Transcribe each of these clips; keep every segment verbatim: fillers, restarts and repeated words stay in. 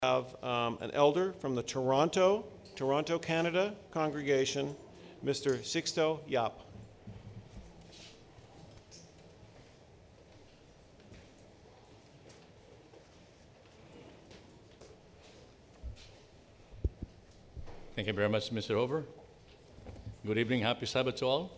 have um, an elder from the Toronto, Toronto, Canada congregation, Mister Sixto Yap. Thank you very much, Mister Over. Good evening, happy Sabbath to all.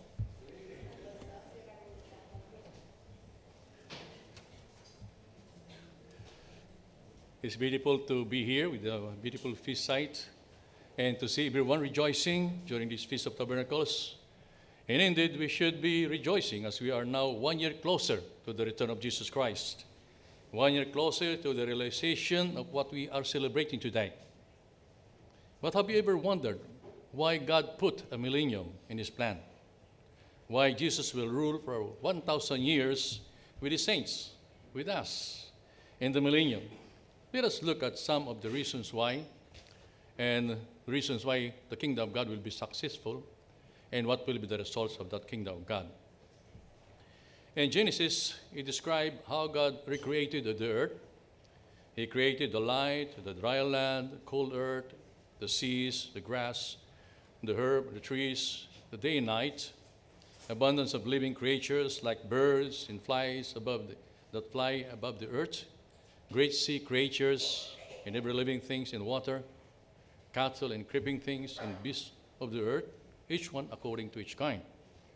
It's beautiful to be here with a beautiful feast site and to see everyone rejoicing during this Feast of Tabernacles. And indeed, we should be rejoicing as we are now one year closer to the return of Jesus Christ, one year closer to the realization of what we are celebrating today. But have you ever wondered why God put a millennium in His plan? Why Jesus will rule for one thousand years with His saints, with us, in the millennium? Let us look at some of the reasons why, and reasons why the kingdom of God will be successful, and what will be the results of that kingdom of God. In Genesis, it describes how God recreated the earth. He created the light, the dry land, the cold earth, the seas, the grass, the herb, the trees, the day and night, abundance of living creatures like birds and flies above the, that fly above the earth, great sea creatures and every living things in water, cattle and creeping things and beasts of the earth, each one according to its kind.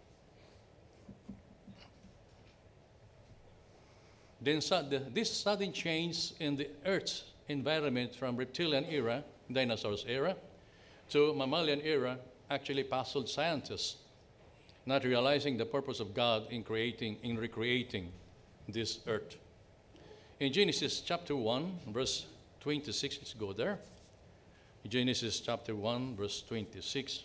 Then this sudden change in the earth's environment from reptilian era, dinosaurs era, to mammalian era actually puzzled scientists, not realizing the purpose of God in creating, in recreating this earth. In Genesis chapter one, verse twenty-six, let's go there. Genesis chapter one, verse twenty-six.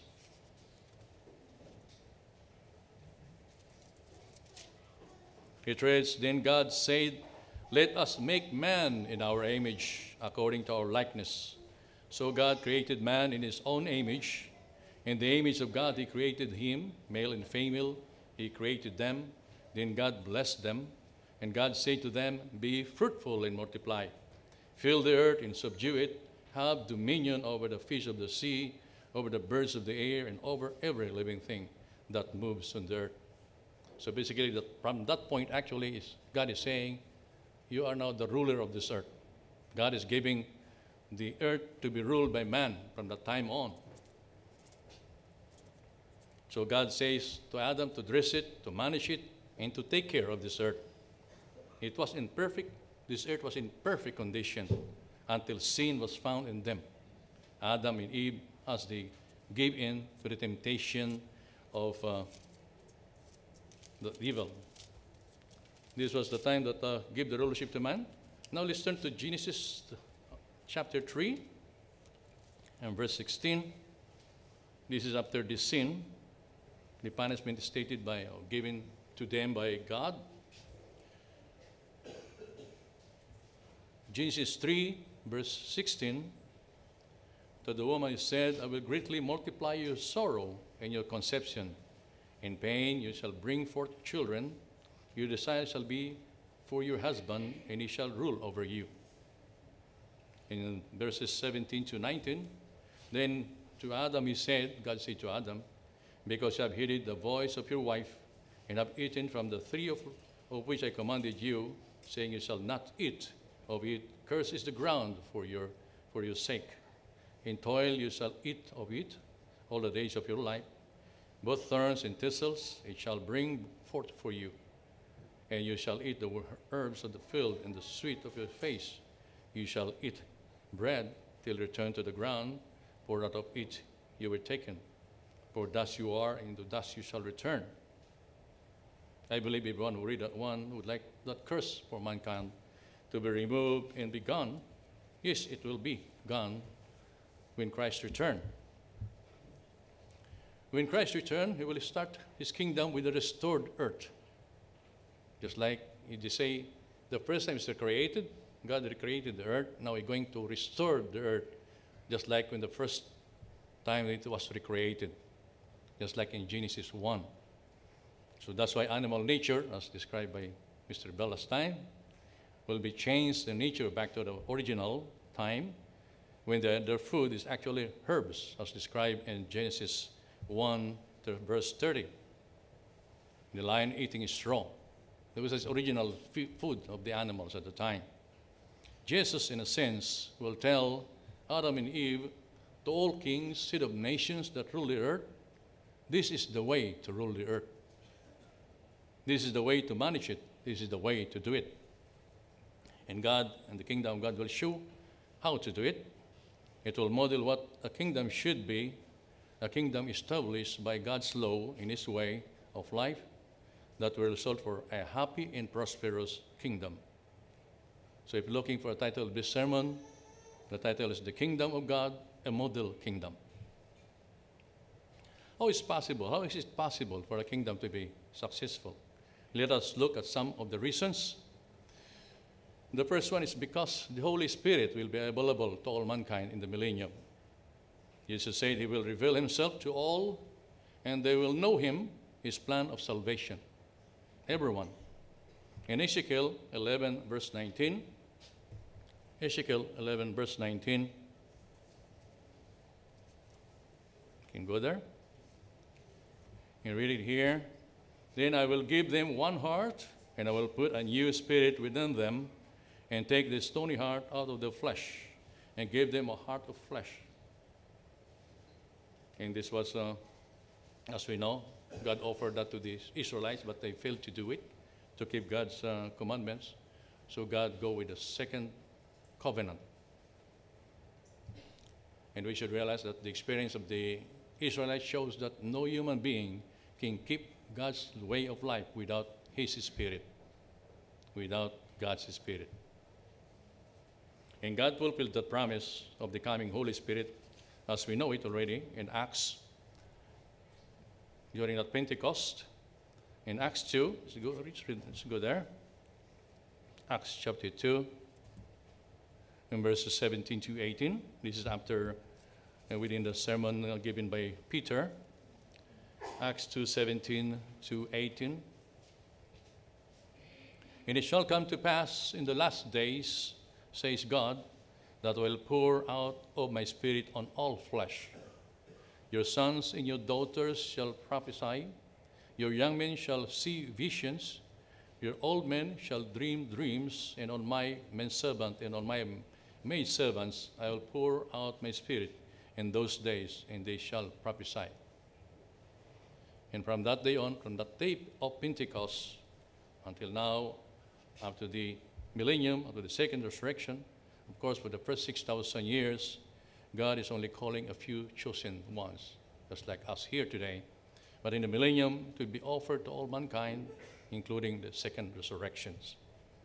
It reads, "Then God said, let us make man in our image, according to our likeness. So God created man in His own image. In the image of God He created him, male and female, He created them. Then God blessed them. And God said to them, be fruitful and multiply. Fill the earth and subdue it. Have dominion over the fish of the sea, over the birds of the air, and over every living thing that moves on the earth." So basically, that from that point, actually, is God is saying, you are now the ruler of this earth. God is giving the earth to be ruled by man from that time on. So God says to Adam to dress it, to manage it, and to take care of this earth. It was in perfect, this earth was in perfect condition until sin was found in them. Adam and Eve, as they gave in to the temptation of uh, the evil. This was the time that uh, gave the rulership to man. Now let's turn to Genesis chapter three and verse sixteen. This is after the sin. The punishment is stated by, or given to them by God. Genesis three, verse sixteen, to the woman he said, I will greatly multiply your sorrow and your conception. In pain you shall bring forth children. Your desire shall be for your husband, and he shall rule over you. In verses seventeen to nineteen, then to Adam he said, God said to Adam, because you have heeded the voice of your wife, and have eaten from the tree of, of which I commanded you, saying you shall not eat of it. Cursed is the ground for your, for your sake. In toil you shall eat of it all the days of your life. Both thorns and thistles it shall bring forth for you. And you shall eat the herbs of the field and the sweet of your face. You shall eat bread till return to the ground, for out of it you were taken. For dust you are, and to dust you shall return. I believe everyone who read that one would like that curse for mankind to be removed and be gone. Yes, it will be gone when Christ returns. When Christ returns, He will start His kingdom with a restored earth. Just like you say, the first time it's created, God recreated the earth. Now He's going to restore the earth, just like when the first time it was recreated, just like in Genesis one. So that's why animal nature, as described by Mister Bell last time, will be changed in nature back to the original time, when their, their food is actually herbs, as described in Genesis one, to verse thirty. The lion eating straw. That was his original f- food of the animals at the time. Jesus, in a sense, will tell Adam and Eve, to all kings, seed of nations that rule the earth, this is the way to rule the earth. This is the way to manage it. This is the way to do it. And God and the kingdom of God will show how to do it. It will model what a kingdom should be, a kingdom established by God's law in His way of life that will result for a happy and prosperous kingdom. So if you're looking for a title of this sermon, the title is The Kingdom of God, a Model Kingdom. How is possible? How is it possible for a kingdom to be successful? Let us look at some of the reasons. The first one is because the Holy Spirit will be available to all mankind in the millennium. Jesus said He will reveal Himself to all, and they will know Him, His plan of salvation. Everyone. In Ezekiel eleven, verse nineteen, Ezekiel eleven, verse nineteen, you can go there. You read it here. Then I will give them one heart, and I will put a new spirit within them, and take the stony heart out of the flesh, and give them a heart of flesh. And this was, uh, as we know, God offered that to the Israelites, but they failed to do it, to keep God's uh, commandments. So God go with the second covenant. And we should realize that the experience of the Israelites shows that no human being can keep God's way of life without His Spirit, without God's Spirit. And God fulfilled the promise of the coming Holy Spirit, as we know it already in Acts, during that Pentecost. In Acts two, let's go, let's go there. Acts chapter two, in verses seventeen to eighteen. This is after, uh, within the sermon uh, given by Peter. Acts two, seventeen to eighteen. And it shall come to pass in the last days, says God, that I will pour out of my Spirit on all flesh. Your sons and your daughters shall prophesy. Your young men shall see visions. Your old men shall dream dreams. And on my manservant and on my maidservants I will pour out my Spirit in those days, and they shall prophesy. And from that day on, from that day of Pentecost until now, after the millennium, after the second resurrection, of course, for the first six thousand years, God is only calling a few chosen ones, just like us here today. But in the millennium, it will be offered to all mankind, including the second resurrections.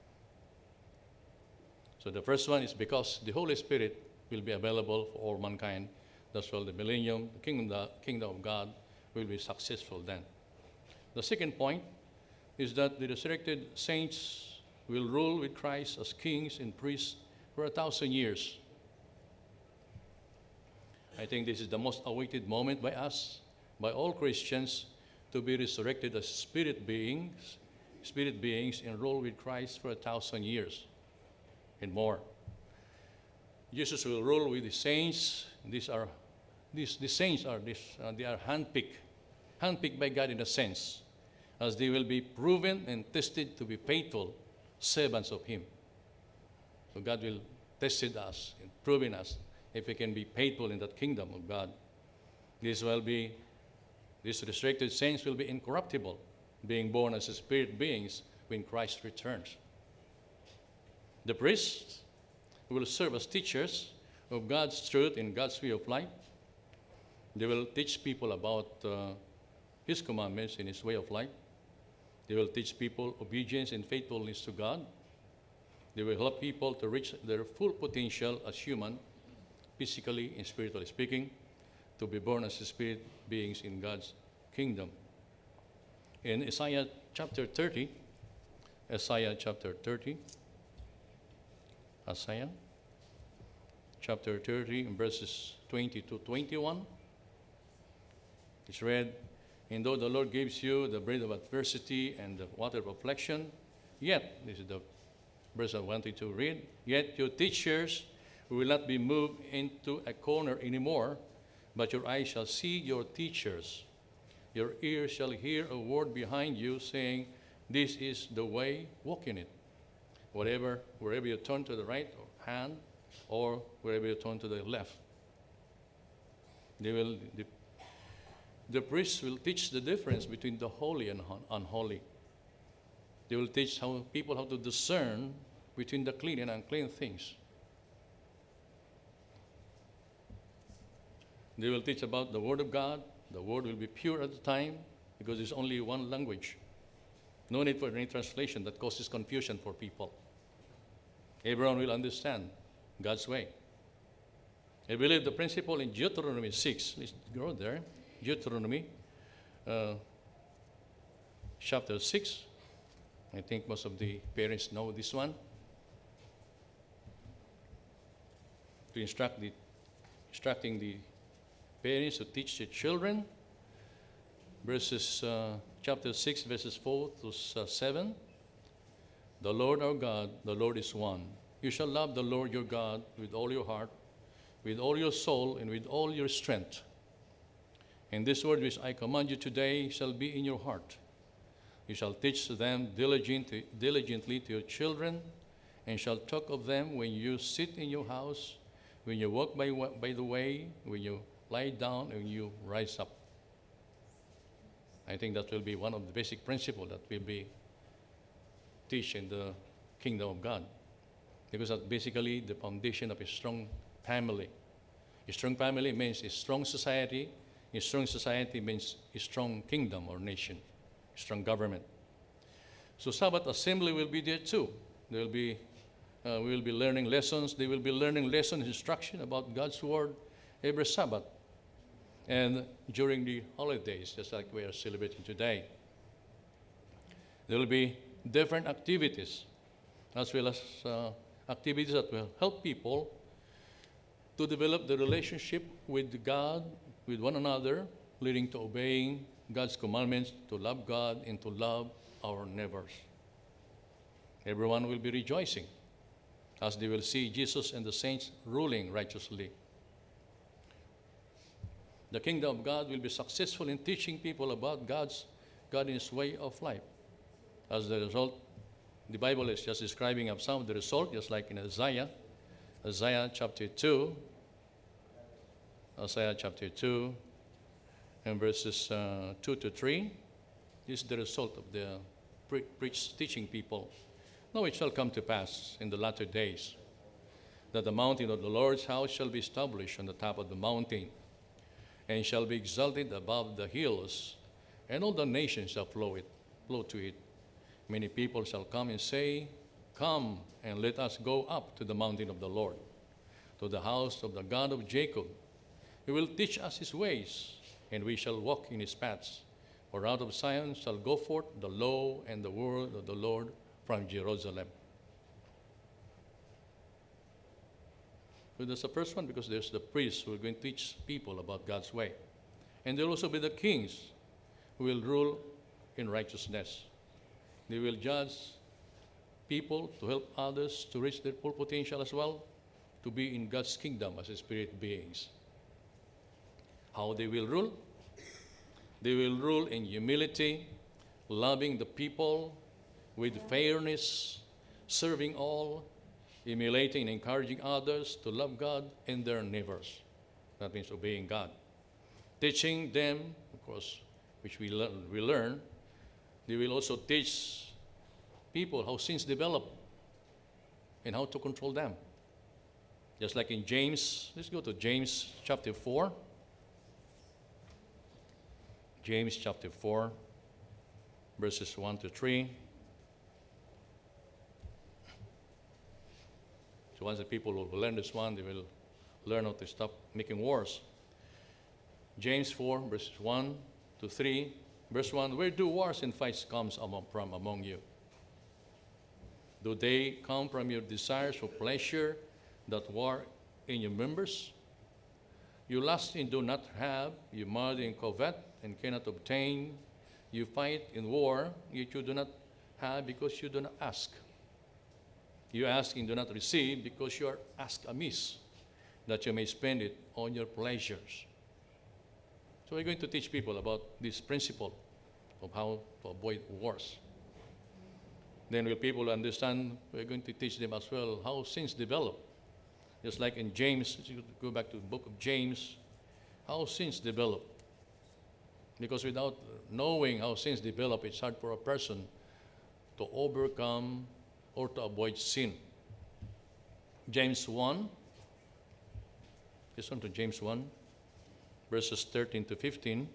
So the first one is because the Holy Spirit will be available for all mankind. That's why the millennium, the kingdom, the kingdom of God, will be successful then. The second point is that the resurrected saints will rule with Christ as kings and priests for a thousand years. I think this is the most awaited moment by us, by all Christians, to be resurrected as spirit beings, spirit beings and rule with Christ for a thousand years and more. Jesus will rule with the saints. These are, these the saints are this, uh, they are handpicked, handpicked by God in a sense, as they will be proven and tested to be faithful servants of Him. So God will test us and proving us if we can be faithful in that kingdom of God. This will be, these resurrected saints will be incorruptible, being born as spirit beings when Christ returns. The priests will serve as teachers of God's truth and God's way of life. They will teach people about uh, His commandments and His way of life. They will teach people obedience and faithfulness to God. They will help people to reach their full potential as human, physically and spiritually speaking, to be born as spirit beings in God's kingdom. In Isaiah chapter thirty, Isaiah chapter thirty, Isaiah chapter thirty, in verses twenty to twenty-one, it's read, "And though the Lord gives you the bread of adversity and the water of affliction, yet," this is the verse I wanted to read, "yet your teachers We will not be moved into a corner anymore, but your eyes shall see your teachers. Your ears shall hear a word behind you saying, this is the way, walk in it. Whatever, wherever you turn to the right hand or wherever you turn to the left. They will, the, the priests will teach the difference between the holy and unholy. They will teach how people how to discern between the clean and unclean things. They will teach about the Word of God. The Word will be pure at the time because there's only one language. No need for any translation that causes confusion for people. Everyone will understand God's way. I believe the principle in Deuteronomy six, let's go there, Deuteronomy uh, chapter six. I think most of the parents know this one. To instruct the, instructing the parents to teach their children. Verses, uh, chapter six, verses four to seven. The Lord our God, the Lord is one. You shall love the Lord your God with all your heart, with all your soul, and with all your strength. And this word which I command you today shall be in your heart. You shall teach them diligently, diligently to your children, and shall talk of them when you sit in your house, when you walk by, by the way, when you lie down, and when you rise up. I think that will be one of the basic principles that will be teach in the kingdom of God. Because that's basically the foundation of a strong family. A strong family means a strong society. A strong society means a strong kingdom or nation, a strong government. So Sabbath assembly will be there too. There will be, uh, we will be learning lessons. They will be learning lessons, instruction about God's word every Sabbath. And during the holidays, just like we are celebrating today. There will be different activities, as well as uh, activities that will help people to develop the relationship with God, with one another, leading to obeying God's commandments, to love God and to love our neighbors. Everyone will be rejoicing as they will see Jesus and the saints ruling righteously. The kingdom of God will be successful in teaching people about God's God's way of life. As the result, the Bible is just describing of some of the result, just like in Isaiah, Isaiah chapter two, Isaiah chapter two, and verses uh, two to three. This is the result of the pre- preach teaching people. Now it shall come to pass in the latter days that the mountain of the Lord's house shall be established on the top of the mountain, and shall be exalted above the hills, and all the nations shall flow it, flow to it. Many people shall come and say, come, and let us go up to the mountain of the Lord, to the house of the God of Jacob. He will teach us his ways, and we shall walk in his paths. For out of Zion shall go forth the law and the word of the Lord from Jerusalem. So that's the first one, because there's the priests who are going to teach people about God's way. And there will also be the kings who will rule in righteousness. They will judge people to help others to reach their full potential as well, to be in God's kingdom as spirit beings. How they will rule? They will rule in humility, loving the people, with fairness, serving all, emulating and encouraging others to love God and their neighbors. That means obeying God. Teaching them, of course, which we learn, we learn, they will also teach people how sins develop and how to control them. Just like in James, let's go to James chapter four. James chapter four, verses one to three. So once the people will learn this one, they will learn how to stop making wars. James four, verses one to three. Verse one, where do wars and fights come from among you? Do they come from your desires for pleasure that war in your members? You lust and do not have, you murder and covet and cannot obtain. You fight in war, yet you do not have because you do not ask. You ask and do not receive because you are asked amiss, that you may spend it on your pleasures. So we're going to teach people about this principle of how to avoid wars. Then will people understand, we're going to teach them as well how sins develop. Just like in James, you go back to the book of James, how sins develop. Because without knowing how sins develop, it's hard for a person to overcome or to avoid sin. James one, listen to James one, verses thirteen to fifteen.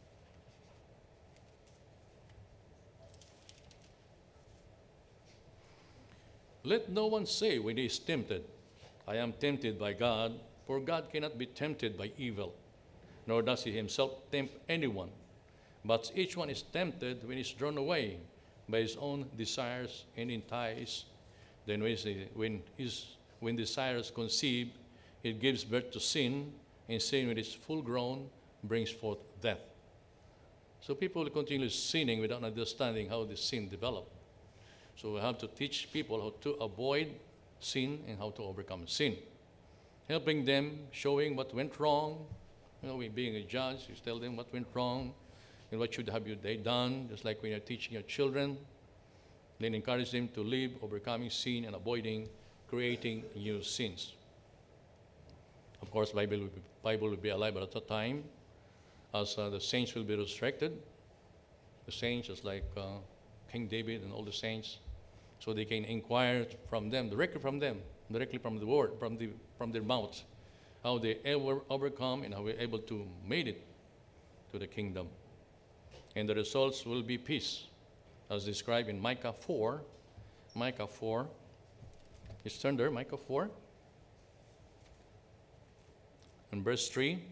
Let no one say when he is tempted, I am tempted by God, for God cannot be tempted by evil, nor does he himself tempt anyone. But each one is tempted when he is drawn away by his own desires and enticed. Then when his when desires conceive, it gives birth to sin, and sin when it is full grown brings forth death. So people will continue sinning without understanding how the sin developed. So we have to teach people how to avoid sin and how to overcome sin. Helping them, showing what went wrong. You know, we being a judge, you tell them what went wrong and what should have you they done, just like when you're teaching your children. Then encourage them to live overcoming sin and avoiding creating new sins. Of course, Bible will be, Bible will be alive at that time, as uh, the saints will be resurrected. The saints, just like uh, King David and all the saints, so they can inquire from them, directly from them, directly from the word, from the from their mouths, how they ever overcome and how we're able to make it to the kingdom. And the results will be peace, as described in Micah four. Micah four. It's turned there, Micah four. And verse three.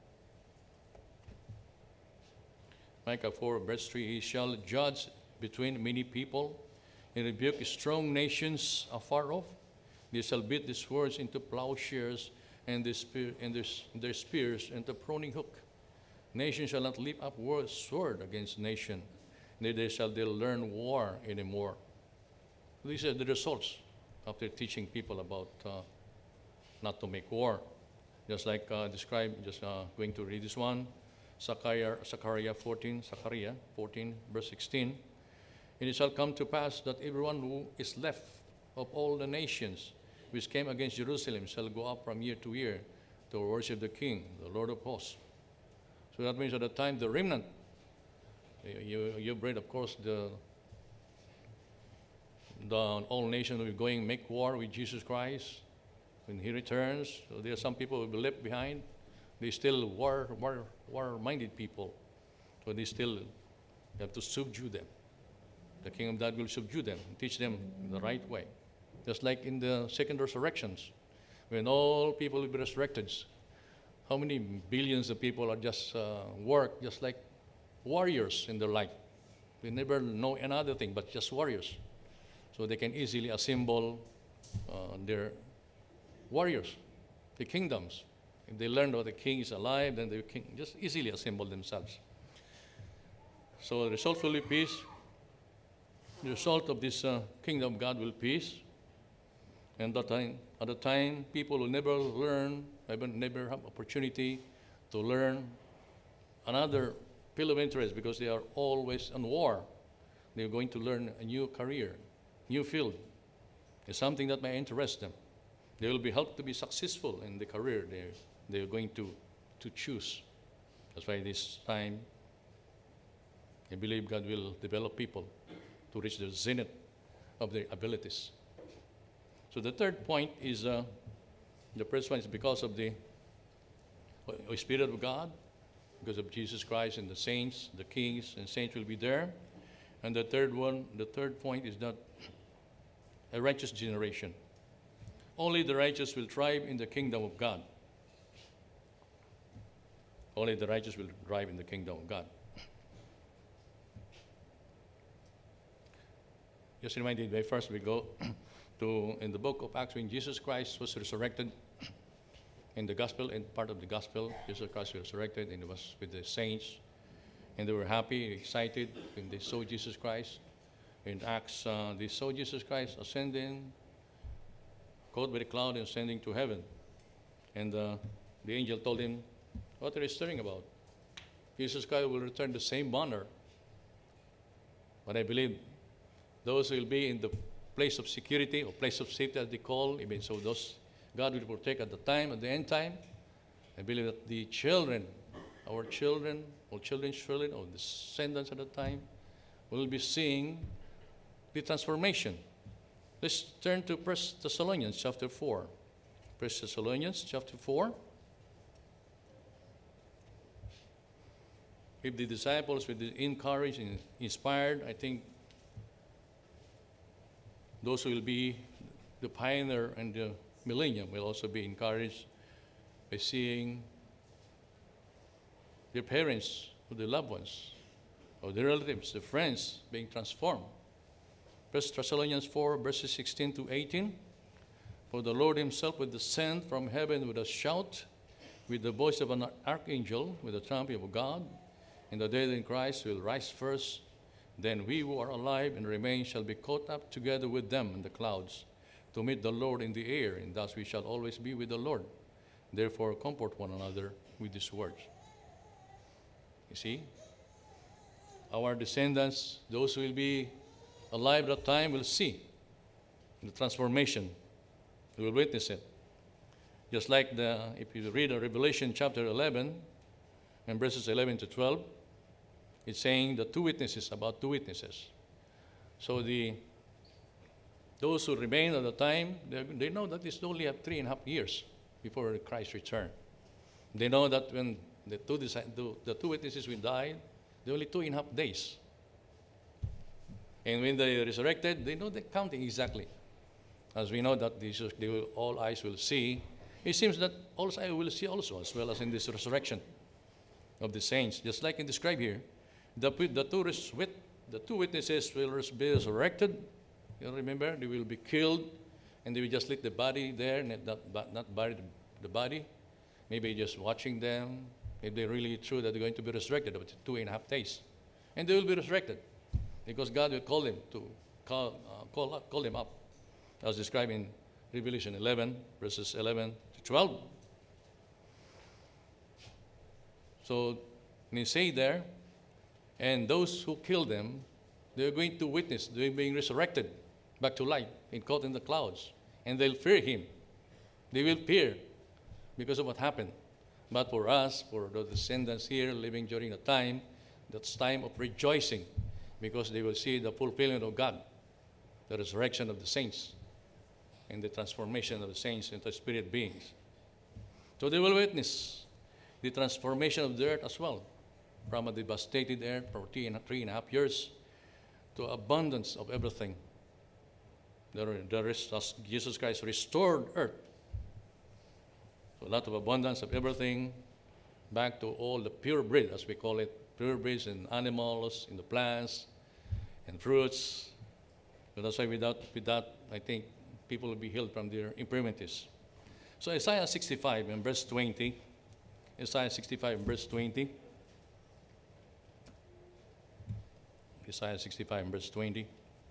Micah four, verse three. He shall judge between many people and rebuke strong nations afar off. They shall beat the swords into plowshares and, the spear, and their, their spears into pruning hook. Nation shall not lift up war sword against nation, neither shall they learn war anymore. These are the results after teaching people about uh, not to make war. Just like uh, described, just uh, going to read this one, Zechariah, Zechariah fourteen, Zechariah fourteen, verse sixteen. And it shall come to pass that everyone who is left of all the nations which came against Jerusalem shall go up from year to year to worship the King, the Lord of hosts. So that means at the time the remnant, you, you read, of course, the, the all nations will be going make war with Jesus Christ when he returns. So there are some people who will be left behind. They still war, war, war-minded people. So they still have to subdue them. The King of God will subdue them and teach them the right way. Just like in the second resurrections, when all people will be resurrected, how many billions of people are just uh, work, just like warriors in their life. They never know another thing but just warriors. So they can easily assemble uh, their warriors, the kingdoms. If they learn that the king is alive, then they can just easily assemble themselves. So the result will be peace. The result of this uh, kingdom of God will be peace. And that time, at the time, people will never learn, never have opportunity to learn another field of interest because they are always in war. They're going to learn a new career, new field. It's something that may interest them. They will be helped to be successful in the career they're, they're going to, to choose. That's why this time, I believe God will develop people to reach the zenith of their abilities. So the third point is, uh, the first one is because of the uh, Spirit of God, because of Jesus Christ and the saints, the kings and saints will be there. And the third one, the third point is that a righteous generation. Only the righteous will thrive in the kingdom of God. Only the righteous will thrive in the kingdom of God. Just reminded me, first we go to, in the book of Acts, when Jesus Christ was resurrected, in the gospel, in part of the gospel, Jesus Christ was resurrected, and he was with the saints, and they were happy, excited, when they saw Jesus Christ. In Acts, uh, they saw Jesus Christ ascending caught by the cloud and ascending to heaven. And uh, the angel told him, what are you stirring about? Jesus Christ will return the same manner. But I believe those who will be in the place of security or place of safety, as they call, even so those God will protect at the time, at the end time. I believe that the children, our children, or children's children, or descendants at the time, will be seeing the transformation. Let's turn to First Thessalonians chapter four. First Thessalonians chapter four. If the disciples were encouraged and inspired, I think those who will be the pioneer and the millennium will also be encouraged by seeing their parents or their loved ones or their relatives, their friends being transformed. First Thessalonians four, verses sixteen to eighteen. For the Lord himself will descend from heaven with a shout, with the voice of an archangel, with the trumpet of God. And the dead in Christ will rise first. Then we who are alive and remain shall be caught up together with them in the clouds to meet the Lord in the air, and thus we shall always be with the Lord. Therefore comfort one another with these words. You see, our descendants, those who will be alive at that time, will see the transformation. They will witness it. Just like the, if you read Revelation chapter eleven and verses eleven to twelve, it's saying the two witnesses, about two witnesses. So the those who remain at the time, they, they know that it's only have three and a half years before Christ's return. They know that when the two, the two witnesses will die, they're only two and a half days. And when they are resurrected, they know the counting exactly. As we know that this, they will, all eyes will see, it seems that all eyes will see also, as well as in this resurrection of the saints. Just like in described here, the, the, two, res, the two witnesses will be resurrected. You remember, they will be killed, and they will just leave the body there, not, not bury the body. Maybe just watching them, if they're really true that they're going to be resurrected after two and a half days. And they will be resurrected, because God will call them to call, uh, call, up, call them up, as described in Revelation eleven, verses eleven to twelve. So, they say there, and those who kill them, they're going to witness, they're being resurrected back to life and caught in the clouds. And they'll fear him. They will fear because of what happened. But for us, for the descendants here living during the time, that's time of rejoicing, because they will see the fulfillment of God, the resurrection of the saints, and the transformation of the saints into spirit beings. So they will witness the transformation of the earth as well, from a devastated earth for three and, three and a half years to abundance of everything. There, there is, as Jesus Christ restored earth, so a lot of abundance of everything, back to all the pure breed, as we call it, pure breeds in animals, in the plants, and fruits. So that's why without, without, I think, people will be healed from their infirmities. So Isaiah sixty-five and verse twenty, Isaiah sixty-five and verse twenty, Isaiah sixty-five and verse twenty.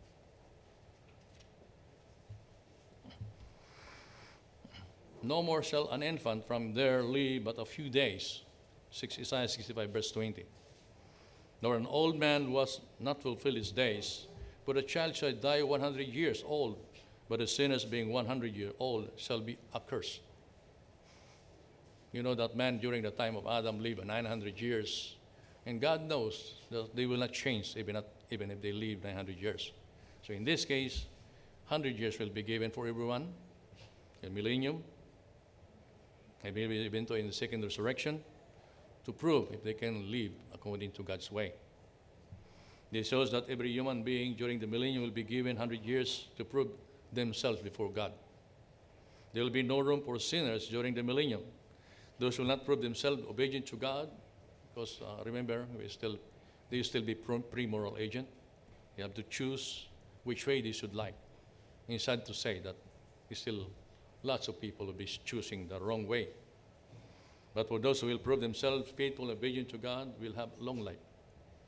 No more shall an infant from there live but a few days. Isaiah sixty-five, verse twenty. Nor an old man was not fulfill his days, but a child shall die one hundred years old, but the sinners being one hundred years old shall be accursed. You know that man during the time of Adam lived nine hundred years, and God knows that they will not change even, not, even if they live nine hundred years. So in this case, one hundred years will be given for everyone, a millennium, and maybe even to in the second resurrection, to prove if they can live according to God's way. This shows that every human being during the millennium will be given one hundred years to prove themselves before God. There will be no room for sinners during the millennium. Those who will not prove themselves obedient to God, because uh, remember, we still, they will still be pre-moral agent. You have to choose which way they should like. It's sad to say that still lots of people will be choosing the wrong way. But for those who will prove themselves faithful and obedient to God, will have long life.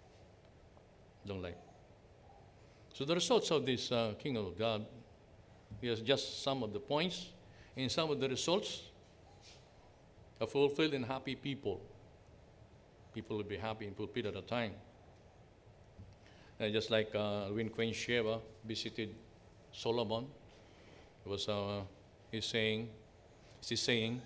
Long life. So the results of this uh, kingdom of God Here's just some of the points and some of the results. A fulfilled and happy people. People will be happy and fulfilled at a time. And just like uh, when Queen Sheba visited Solomon, it was uh, he's saying, she's saying,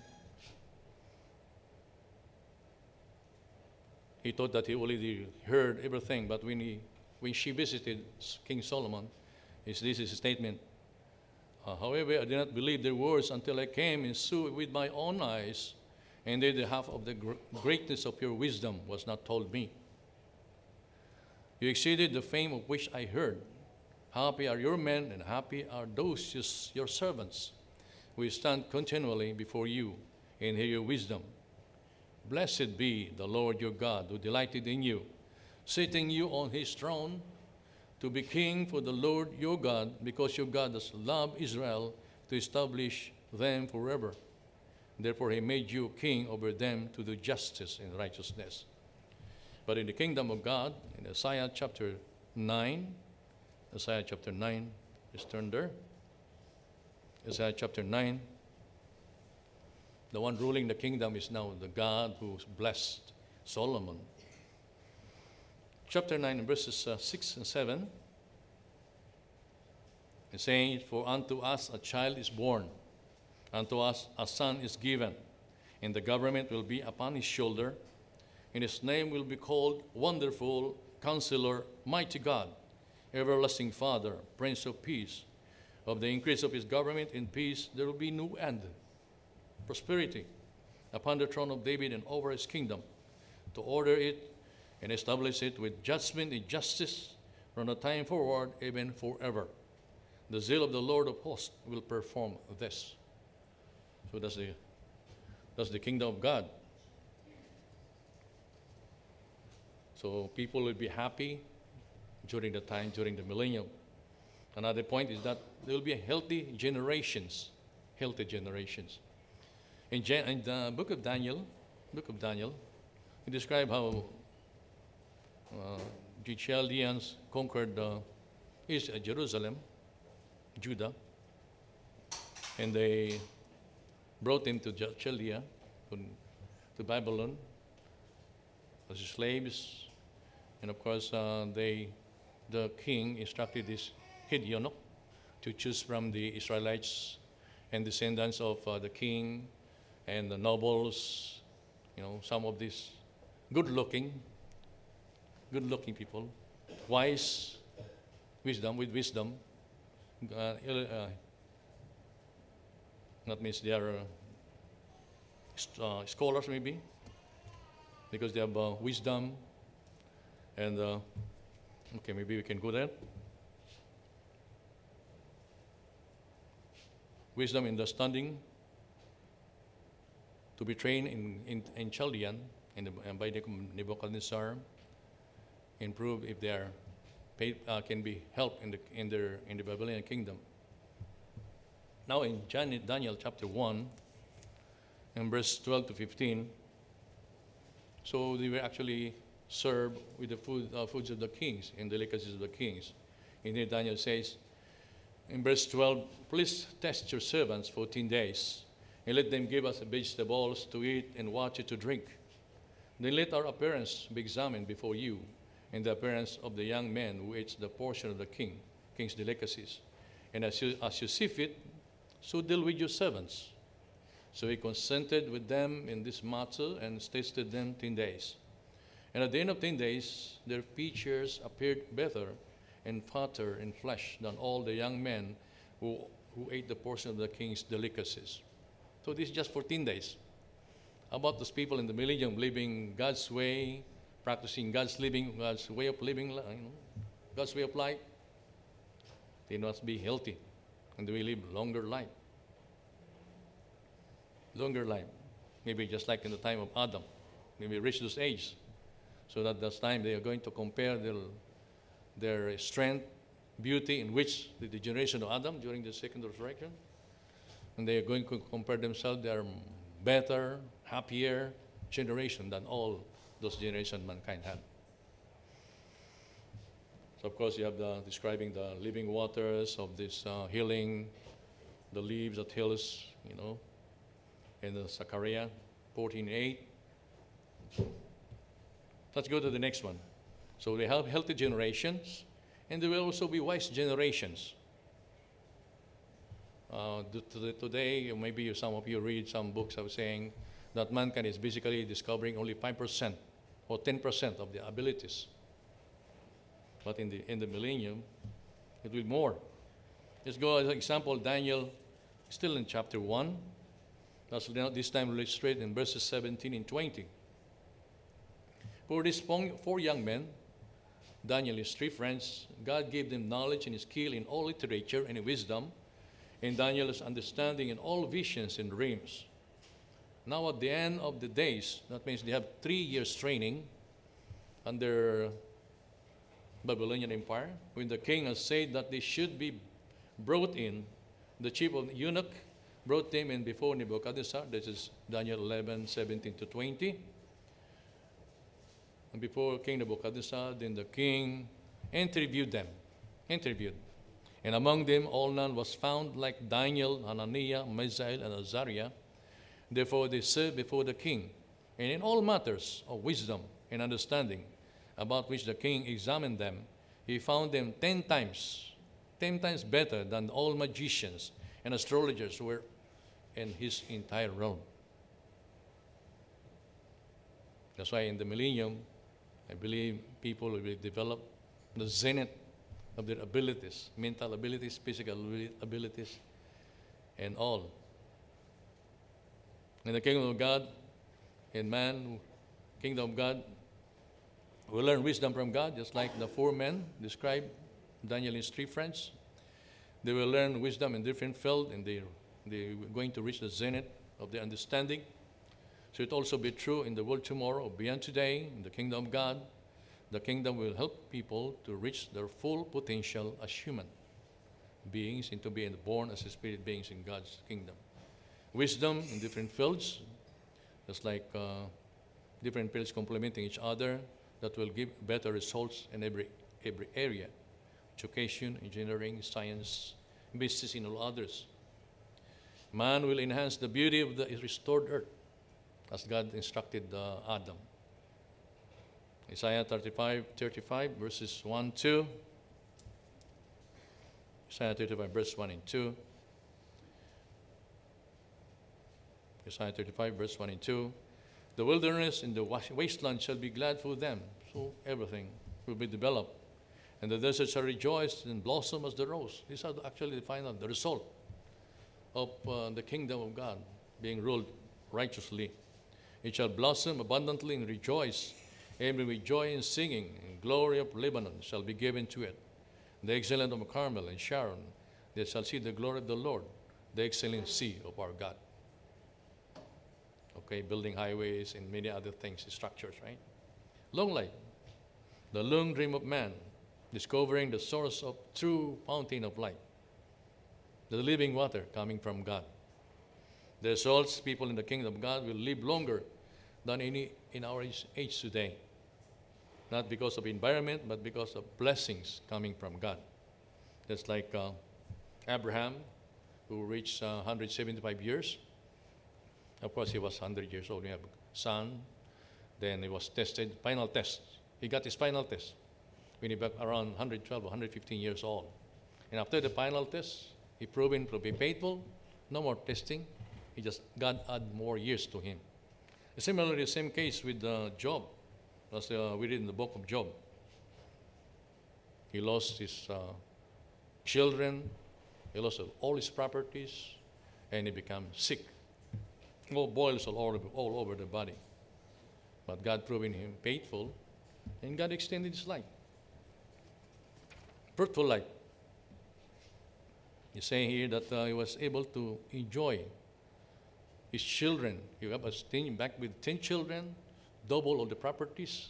he thought that he already heard everything, but when he when she visited King Solomon, is this is a statement. Uh, However, I did not believe their words until I came and saw with my own eyes, and then the half of the gr- greatness of your wisdom was not told me. You exceeded the fame of which I heard. Happy are your men, and happy are those your, your servants. We stand continually before you and hear your wisdom. Blessed be the Lord your God, who delighted in you, setting you on his throne to be king for the Lord your God, because your God has loved Israel to establish them forever. Therefore he made you king over them to do justice and righteousness. But in the kingdom of God, in Isaiah chapter nine, Isaiah chapter nine, let's turn there. Isaiah chapter nine, the one ruling the kingdom is now the God who blessed Solomon. Chapter nine, verses uh, six and seven, it's saying, for unto us a child is born, unto us a son is given, and the government will be upon his shoulder, and his name will be called Wonderful, Counselor, Mighty God, Everlasting Father, Prince of Peace. Of the increase of his government and peace there will be no end. Prosperity upon the throne of David and over his kingdom, to order it and establish it with judgment and justice from the time forward, even forever. The zeal of the Lord of hosts will perform this. So that's the, that's the kingdom of God. So people will be happy during the time, during the millennium. Another point is that there will be healthy generations, healthy generations. In, Jan- in the book of Daniel, book of Daniel, he described how uh, the Chaldeans conquered uh, East uh, Jerusalem, Judah, and they brought him to J- Chaldea, to, to Babylon, as slaves. And of course, uh, they, the king instructed this Hidionok to choose from the Israelites and descendants of uh, the king and the nobles, you know, some of these good-looking, good-looking people, wise, wisdom, with wisdom, uh, uh, that means they are uh, st- uh, scholars maybe, because they have uh, wisdom, and uh, okay, maybe we can go there. Wisdom, understanding, to be trained in, in, in Chaldean in the, and by Nebuchadnezzar, and prove if they are paid, uh, can be helped in the in their in the Babylonian kingdom. Now in Jan- Daniel chapter one, and verse twelve to fifteen, so they were actually served with the food uh, foods of the kings and delicacies of the kings. And then Daniel says, in verse twelve, please test your servants fourteen days, and let them give us vegetables to eat and water to drink. Then let our appearance be examined before you, and the appearance of the young man who eats the portion of the king, king's delicacies. And as you, as you see fit, so deal with your servants. So he consented with them in this matter and tasted them ten days. And at the end of ten days, their features appeared better and fatter in flesh than all the young men who, who ate the portion of the king's delicacies. So this is just fourteen days. How about those people in the millennium living God's way, practicing God's living, God's way of living, you know, God's way of life? They must be healthy, and they will live longer life. Longer life. Maybe just like in the time of Adam. Maybe reach this age, so that this time they are going to compare their, their strength, beauty, in which the, the generation of Adam during the second resurrection, and they are going to compare themselves. They are better, happier generation than all those generations mankind had. So of course you have the describing the living waters of this uh, healing the leaves that hills, you know, and the Zechariah fourteen eight. Let's go to the next one. So they have healthy generations, and there will also be wise generations. Uh, today, maybe some of you read some books of saying that mankind is basically discovering only five percent or ten percent of the abilities. But in the, in the millennium, it will be more. Let's go as an example, Daniel, still in chapter one. That's this time illustrated in verses seventeen and twenty. For these four young men, Daniel and his three friends, God gave them knowledge and skill in all literature and wisdom, and Daniel's understanding in all visions and dreams. Now at the end of the days, that means they have three years training under Babylonian Empire, when the king has said that they should be brought in, the chief of the eunuch brought them in before Nebuchadnezzar. This is Daniel eleven, seventeen to twenty. And before King Nebuchadnezzar, then the king interviewed them, interviewed. And among them all none was found like Daniel, Hananiah, Mishael, and Azariah. Therefore they served before the king, and in all matters of wisdom and understanding, about which the king examined them, he found them ten times, ten times better than all magicians and astrologers who were in his entire realm. That's why in the millennium, I believe people will develop the zenith of their abilities, mental abilities, physical abilities, and all. In the kingdom of God, in man, kingdom of God, we learn wisdom from God, just like the four men described, Daniel and his three friends. They will learn wisdom in different fields, and they, they're going to reach the zenith of their understanding. So it also be true in the world tomorrow, beyond today, in the kingdom of God. The kingdom will help people to reach their full potential as human beings and to be born as spirit beings in God's kingdom. Wisdom in different fields, just like uh, different fields complementing each other, that will give better results in every, every area. Education, engineering, science, business, and all others. Man will enhance the beauty of the restored earth, as God instructed uh, Adam. Isaiah thirty-five, thirty-five, verses one, two. Isaiah thirty-five, verse one and two. Isaiah thirty-five, verse one and two. The wilderness and the wasteland shall be glad for them. So everything will be developed. And the desert shall rejoice and blossom as the rose. These are actually the final, the result of uh, the kingdom of God being ruled righteously. It shall blossom abundantly and rejoice, and with joy and singing, and glory of Lebanon shall be given to it. The excellence of Carmel and Sharon, they shall see the glory of the Lord, the excellency of our God. Okay, building highways and many other things, structures, right? Long life, the long dream of man, discovering the source of true fountain of life, the living water coming from God. The results, people in the kingdom of God will live longer than any in our age today. Not because of environment, but because of blessings coming from God. That's like uh, Abraham, who reached uh, one hundred seventy-five years. Of course, he was one hundred years old. He had a son. Then he was tested, final test. He got his final test when he was around one hundred twelve or one hundred fifteen years old. And after the final test, he proven to be faithful. No more testing. He just, God add more years to him. Similarly, the same case with uh, Job, as uh, we read in the book of Job. He lost his uh, children, he lost all his properties, and he became sick. All boils all over, all over the body. But God proving him faithful, and God extended his life. Fruitful life. He's saying here that uh, he was able to enjoy his children. He was ten, back with ten children, double all the properties.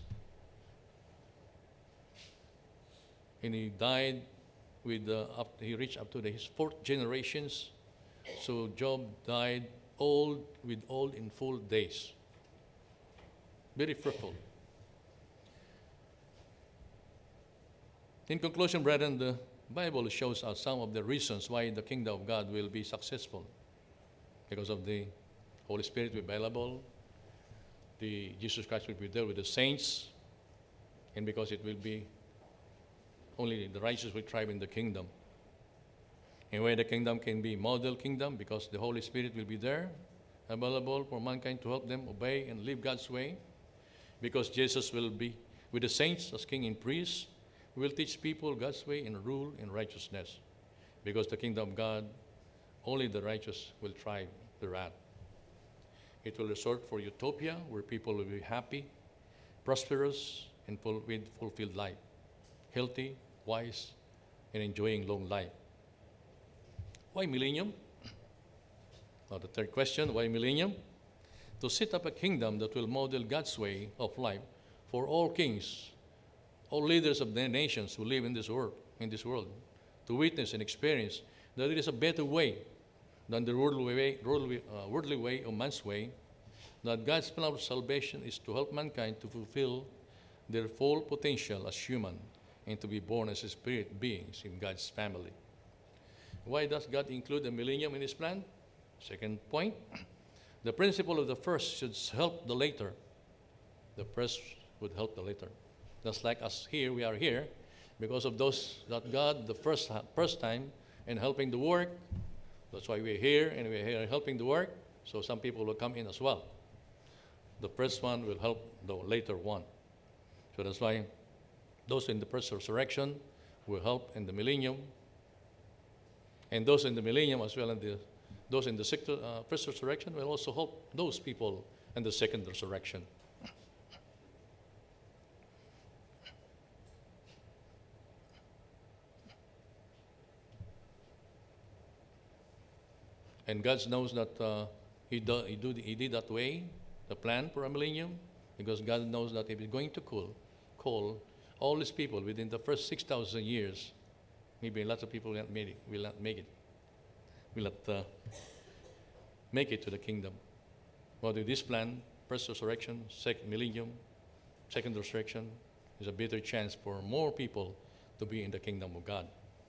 And he died with, uh, up, he reached up to the, his fourth generations. So Job died old with old in full days. Very fruitful. In conclusion, brethren, the Bible shows us some of the reasons why the kingdom of God will be successful. Because of the Holy Spirit will be available, the Jesus Christ will be there with the saints, and because it will be only the righteous will thrive in the kingdom. And where the kingdom can be model kingdom, because the Holy Spirit will be there, available for mankind to help them obey and live God's way. Because Jesus will be with the saints as king and priest, He will teach people God's way and rule in righteousness. Because the kingdom of God, only the righteous will thrive thereat. It will resort for utopia, where people will be happy, prosperous, and full, with fulfilled life, healthy, wise, and enjoying long life. Why millennium? Now the third question, why millennium? To set up a kingdom that will model God's way of life for all kings, all leaders of the nations who live in this world, in this world, to witness and experience that there is a better way than the worldly way, worldly, uh, worldly way or man's way, that God's plan of salvation is to help mankind to fulfill their full potential as human and to be born as spirit beings in God's family. Why does God include the millennium in His plan? Second point, the principle of the first should help the later. The first would help the later. Just like us here, we are here because of those that God the first, first time in helping the work. That's why we're here, and we're here helping the work, so some people will come in as well. The first one will help the later one. So that's why those in the first resurrection will help in the millennium, and those in the millennium as well, and the, those in the sector, uh, first resurrection will also help those people in the second resurrection. And God knows that uh, he, do, he, do, he did that way, the plan for a millennium, because God knows that if He's going to call, call all these people within the first six thousand years, maybe lots of people will not make it, will not make it, will not uh, make it to the kingdom. But with this plan, first resurrection, second millennium, second resurrection, is a better chance for more people to be in the kingdom of God.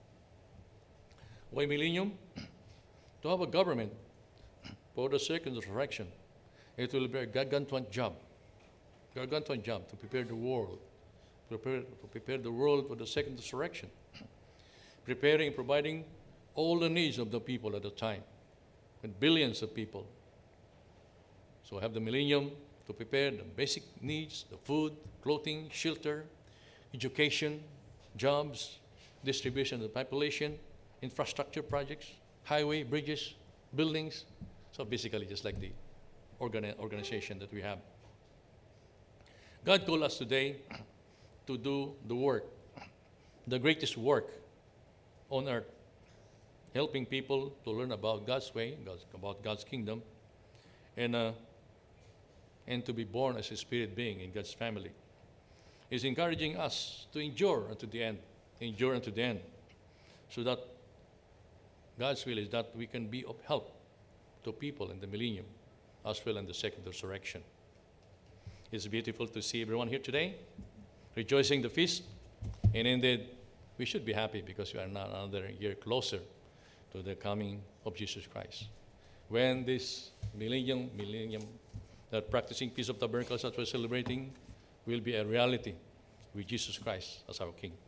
Why millennium? To have a government for the second resurrection. It will be a gargantuan job, gargantuan job to prepare the world, prepare, to prepare the world for the second resurrection, preparing and providing all the needs of the people at the time, with billions of people. So have the millennium to prepare the basic needs, the food, clothing, shelter, education, jobs, distribution of the population, infrastructure projects, highway, bridges, buildings. So basically just like the organi- organization that we have. God called us today to do the work, the greatest work on earth, helping people to learn about God's way, God's, about God's kingdom, and, uh, and to be born as a spirit being in God's family. He's encouraging us to endure unto the end, endure unto the end, so that God's will is that we can be of help to people in the millennium as well in the second resurrection. It's beautiful to see everyone here today, rejoicing the feast, and indeed we should be happy because we are now another year closer to the coming of Jesus Christ. When this millennium, millennium, that practicing Feast of Tabernacles that we're celebrating will be a reality with Jesus Christ as our King.